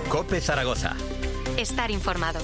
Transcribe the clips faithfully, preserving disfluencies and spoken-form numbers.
COPE Zaragoza. Estar informado.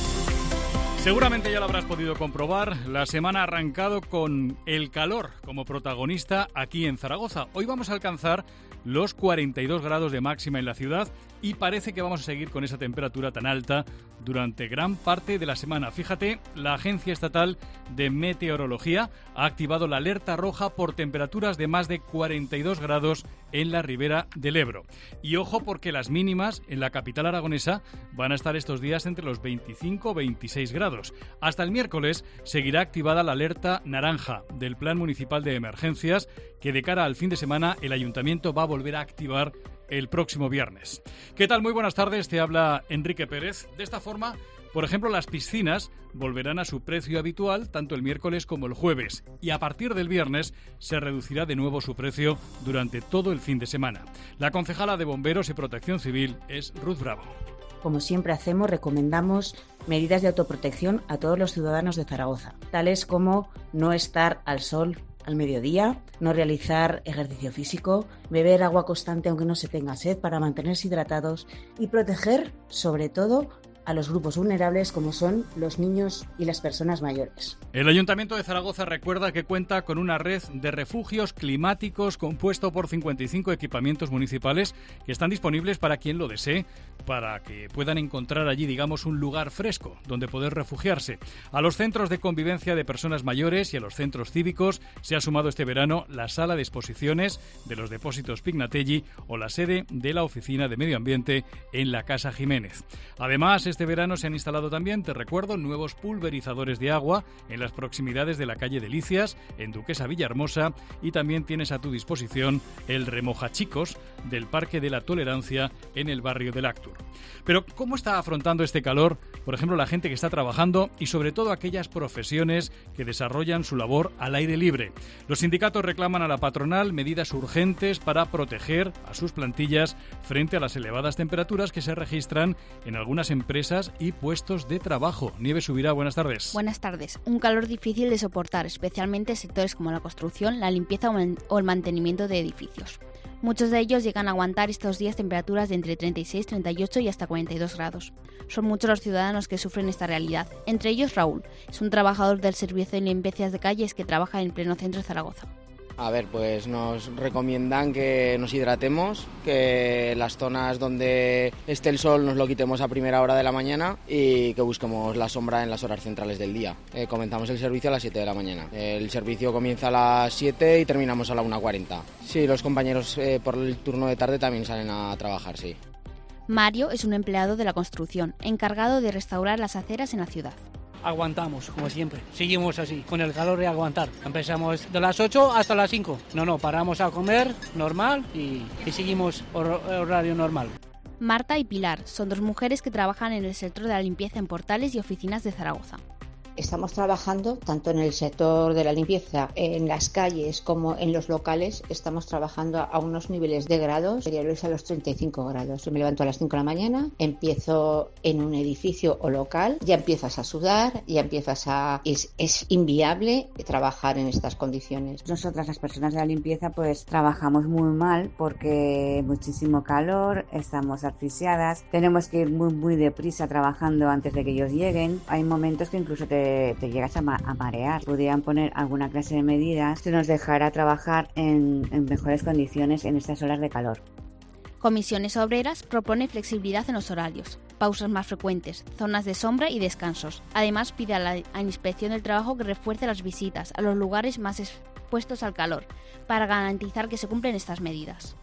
Seguramente ya lo habrás podido comprobar, la semana ha arrancado con el calor como protagonista aquí en Zaragoza. Hoy vamos a alcanzar los cuarenta y dos grados de máxima en la ciudad y parece que vamos a seguir con esa temperatura tan alta durante gran parte de la semana. Fíjate, la Agencia Estatal de Meteorología ha activado la alerta roja por temperaturas de más de cuarenta y dos grados en la ribera del Ebro. Y ojo, porque las mínimas en la capital aragonesa van a estar estos días entre los veinticinco y veintiséis grados. Hasta el miércoles seguirá activada la alerta naranja del Plan Municipal de Emergencias, que de cara al fin de semana el Ayuntamiento va a volver a activar el próximo viernes. ¿Qué tal? Muy buenas tardes, te habla Enrique Pérez. De esta forma, por ejemplo, las piscinas volverán a su precio habitual tanto el miércoles como el jueves y a partir del viernes se reducirá de nuevo su precio durante todo el fin de semana. La concejala de Bomberos y Protección Civil es Ruth Bravo. Como siempre hacemos, recomendamos medidas de autoprotección a todos los ciudadanos de Zaragoza, tales como no estar al sol al mediodía, no realizar ejercicio físico, beber agua constante aunque no se tenga sed para mantenerse hidratados y proteger, sobre todo, a los grupos vulnerables como son los niños y las personas mayores. El Ayuntamiento de Zaragoza recuerda que cuenta con una red de refugios climáticos compuesto por cincuenta y cinco equipamientos municipales que están disponibles para quien lo desee, para que puedan encontrar allí, digamos, un lugar fresco donde poder refugiarse. A los centros de convivencia de personas mayores y a los centros cívicos se ha sumado este verano la sala de exposiciones de los depósitos Pignatelli o la sede de la Oficina de Medio Ambiente en la Casa Jiménez. Además, este verano se han instalado también, te recuerdo, nuevos pulverizadores de agua en las proximidades de la calle Delicias, en Duquesa Villahermosa, y también tienes a tu disposición el Remojachicos del Parque de la Tolerancia en el barrio del Actur. Pero, ¿cómo está afrontando este calor, por ejemplo, la gente que está trabajando y sobre todo aquellas profesiones que desarrollan su labor al aire libre? Los sindicatos reclaman a la patronal medidas urgentes para proteger a sus plantillas frente a las elevadas temperaturas que se registran en algunas empresas y puestos de trabajo. Nieves Subirá, buenas tardes. Buenas tardes. Un calor difícil de soportar, especialmente en sectores como la construcción, la limpieza o el mantenimiento de edificios. Muchos de ellos llegan a aguantar estos días temperaturas de entre treinta y seis, treinta y ocho y hasta cuarenta y dos grados. Son muchos los ciudadanos que sufren esta realidad. Entre ellos Raúl, es un trabajador del servicio de limpiezas de calles que trabaja en pleno centro de Zaragoza. A ver, pues nos recomiendan que nos hidratemos, que las zonas donde esté el sol nos lo quitemos a primera hora de la mañana y que busquemos la sombra en las horas centrales del día. Eh, comenzamos el servicio a las siete de la mañana. El servicio comienza a las siete y terminamos a la una cuarenta. Sí, los compañeros eh, por el turno de tarde también salen a trabajar, sí. Mario es un empleado de la construcción, encargado de restaurar las aceras en la ciudad. Aguantamos, como siempre, seguimos así, con el calor de aguantar. Empezamos de las ocho hasta las cinco. No, no, paramos a comer, normal, y, y seguimos hor- horario normal. Marta y Pilar son dos mujeres que trabajan en el sector de la limpieza en portales y oficinas de Zaragoza. Estamos trabajando tanto en el sector de la limpieza, en las calles como en los locales. Estamos trabajando a unos niveles de grados superiores a los treinta y cinco grados. Yo me levanto a las cinco de la mañana, empiezo en un edificio o local, ya empiezas a sudar, ya empiezas a... Es, es inviable trabajar en estas condiciones. Nosotras, las personas de la limpieza, pues trabajamos muy mal porque muchísimo calor, estamos asfixiadas, tenemos que ir muy muy deprisa trabajando antes de que ellos lleguen. Hay momentos que incluso te te llegas a, ma- a marear. Podrían poner alguna clase de medidas que nos dejara trabajar en, en mejores condiciones en estas horas de calor. Comisiones Obreras propone flexibilidad en los horarios, pausas más frecuentes, zonas de sombra y descansos. Además, pide a la a Inspección del Trabajo que refuerce las visitas a los lugares más expuestos al calor para garantizar que se cumplen estas medidas.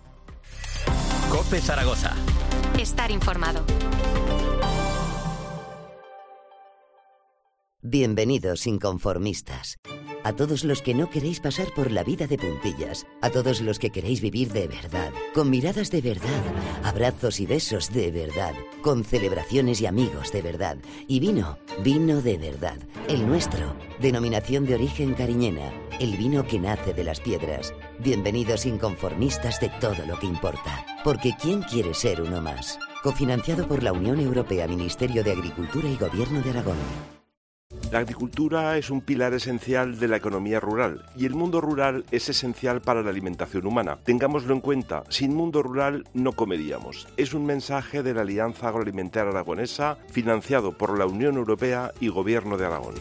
COPE Zaragoza. Estar informado. Bienvenidos inconformistas. A todos los que no queréis pasar por la vida de puntillas, a todos los que queréis vivir de verdad, con miradas de verdad, abrazos y besos de verdad, con celebraciones y amigos de verdad, y vino, vino de verdad, el nuestro, denominación de origen cariñena, el vino que nace de las piedras. Bienvenidos inconformistas de todo lo que importa, porque ¿quién quiere ser uno más? Cofinanciado por la Unión Europea, Ministerio de Agricultura y Gobierno de Aragón. La agricultura es un pilar esencial de la economía rural y el mundo rural es esencial para la alimentación humana. Tengámoslo en cuenta, sin mundo rural no comeríamos. Es un mensaje de la Alianza Agroalimentaria Aragonesa, financiado por la Unión Europea y Gobierno de Aragón.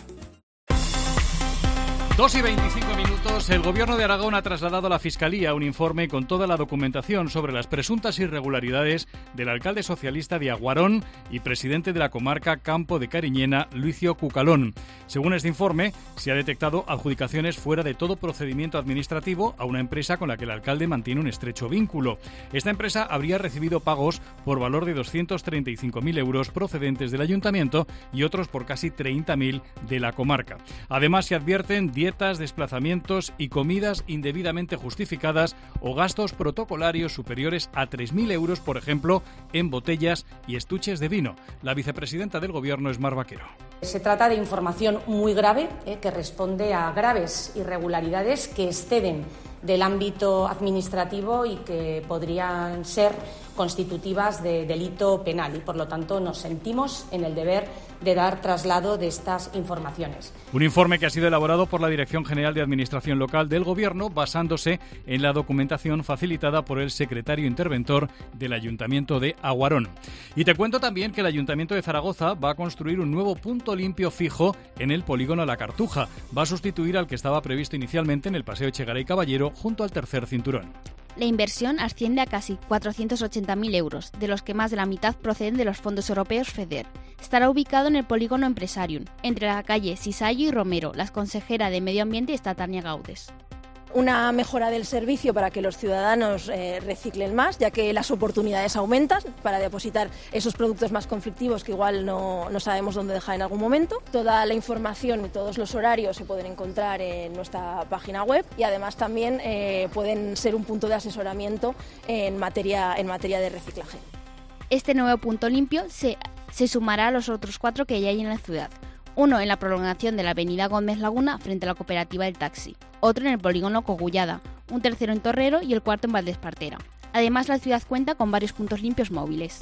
dos y veinticinco minutos, el Gobierno de Aragón ha trasladado a la Fiscalía un informe con toda la documentación sobre las presuntas irregularidades del alcalde socialista de Aguarón y presidente de la comarca Campo de Cariñena, Luicio Cucalón. Según este informe, se ha detectado adjudicaciones fuera de todo procedimiento administrativo a una empresa con la que el alcalde mantiene un estrecho vínculo. Esta empresa habría recibido pagos por valor de doscientos treinta y cinco mil euros procedentes del ayuntamiento y otros por casi treinta mil de la comarca. Además, se advierten dietas, desplazamientos y comidas indebidamente justificadas o gastos protocolarios superiores a tres mil euros, por ejemplo, en botellas y estuches de vino. La vicepresidenta del Gobierno es Mar Vaquero. Se trata de información muy grave eh, que responde a graves irregularidades que exceden del ámbito administrativo y que podrían ser constitutivas de delito penal y, por lo tanto, nos sentimos en el deber de dar traslado de estas informaciones. Un informe que ha sido elaborado por la Dirección General de Administración Local del Gobierno basándose en la documentación facilitada por el secretario interventor del Ayuntamiento de Aguarón. Y te cuento también que el Ayuntamiento de Zaragoza va a construir un nuevo punto limpio fijo en el polígono La Cartuja. Va a sustituir al que estaba previsto inicialmente en el Paseo Echegaray Caballero junto al tercer cinturón. La inversión asciende a casi cuatrocientos ochenta mil euros, de los que más de la mitad proceden de los fondos europeos FEDER. Estará ubicado en el polígono Empresarium, entre la calle Sisayo y Romero. La consejera de Medio Ambiente está Tania Gaudes. Una mejora del servicio para que los ciudadanos eh, reciclen más, ya que las oportunidades aumentan para depositar esos productos más conflictivos que igual no, no sabemos dónde dejar en algún momento. Toda la información y todos los horarios se pueden encontrar en nuestra página web y además también eh, pueden ser un punto de asesoramiento en materia, en materia de reciclaje. Este nuevo punto limpio se, se sumará a los otros cuatro que ya hay en la ciudad. Uno en la prolongación de la avenida Gómez Laguna frente a la cooperativa del taxi, otro en el polígono Cogullada, un tercero en Torrero y el cuarto en Valdespartera. Además, la ciudad cuenta con varios puntos limpios móviles.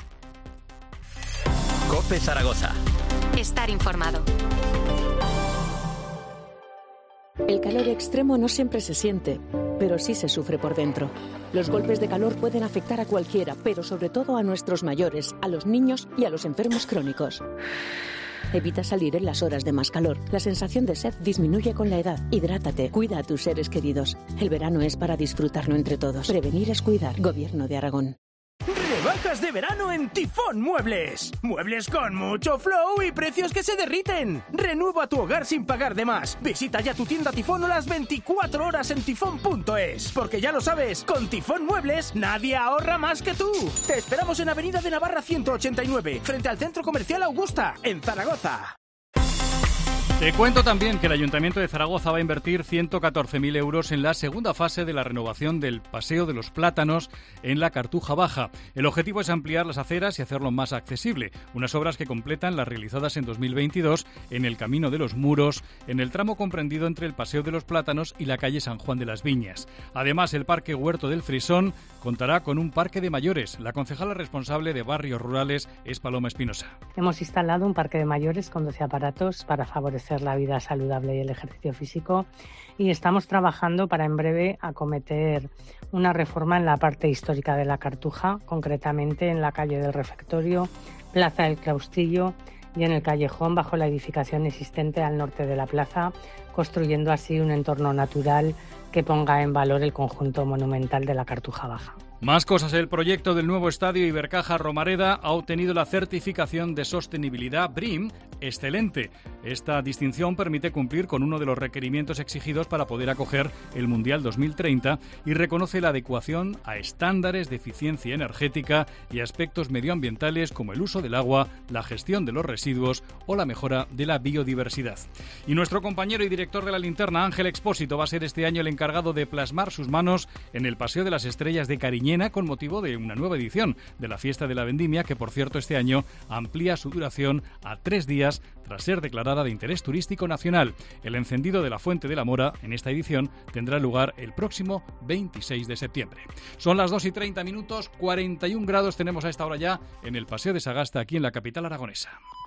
COPE Zaragoza. Estar informado. El calor extremo no siempre se siente, pero sí se sufre por dentro. Los golpes de calor pueden afectar a cualquiera, pero sobre todo a nuestros mayores, a los niños y a los enfermos crónicos. Evita salir en las horas de más calor. La sensación de sed disminuye con la edad. Hidrátate. Cuida a tus seres queridos. El verano es para disfrutarlo entre todos. Prevenir es cuidar. Gobierno de Aragón. Rebajas de verano en Tifón Muebles. Muebles con mucho flow y precios que se derriten. Renueva tu hogar sin pagar de más. Visita ya tu tienda Tifón o las veinticuatro horas en tifón punto es. Porque ya lo sabes, con Tifón Muebles nadie ahorra más que tú. Te esperamos en Avenida de Navarra ciento ochenta y nueve, frente al Centro Comercial Augusta, en Zaragoza. Te cuento también que el Ayuntamiento de Zaragoza va a invertir ciento catorce mil euros en la segunda fase de la renovación del Paseo de los Plátanos en la Cartuja Baja. El objetivo es ampliar las aceras y hacerlo más accesible, unas obras que completan las realizadas en dos mil veintidós en el Camino de los Muros, en el tramo comprendido entre el Paseo de los Plátanos y la calle San Juan de las Viñas. Además, el Parque Huerto del Frisón contará con un parque de mayores. La concejala responsable de barrios rurales es Paloma Espinosa. Hemos instalado un parque de mayores con doce aparatos para favorecer la vida saludable y el ejercicio físico y estamos trabajando para en breve acometer una reforma en la parte histórica de la Cartuja, concretamente en la calle del Refectorio, Plaza del Claustillo y en el callejón bajo la edificación existente al norte de la plaza, construyendo así un entorno natural que ponga en valor el conjunto monumental de la Cartuja Baja. Más cosas. El proyecto del nuevo estadio Ibercaja Romareda ha obtenido la certificación de sostenibilidad B R I M Excelente. Esta distinción permite cumplir con uno de los requerimientos exigidos para poder acoger el Mundial dos mil treinta y reconoce la adecuación a estándares de eficiencia energética y aspectos medioambientales como el uso del agua, la gestión de los residuos o la mejora de la biodiversidad. Y nuestro compañero y director de La Linterna, Ángel Expósito, va a ser este año el encargado de plasmar sus manos en el Paseo de las Estrellas de Cariñena con motivo de una nueva edición de la Fiesta de la Vendimia, que por cierto este año amplía su duración a tres días tras ser declarada de interés turístico nacional. El encendido de la Fuente de la Mora en esta edición tendrá lugar el próximo veintiséis de septiembre. Son las dos y treinta minutos, cuarenta y un grados tenemos a esta hora ya en el Paseo de Sagasta, aquí en la capital aragonesa.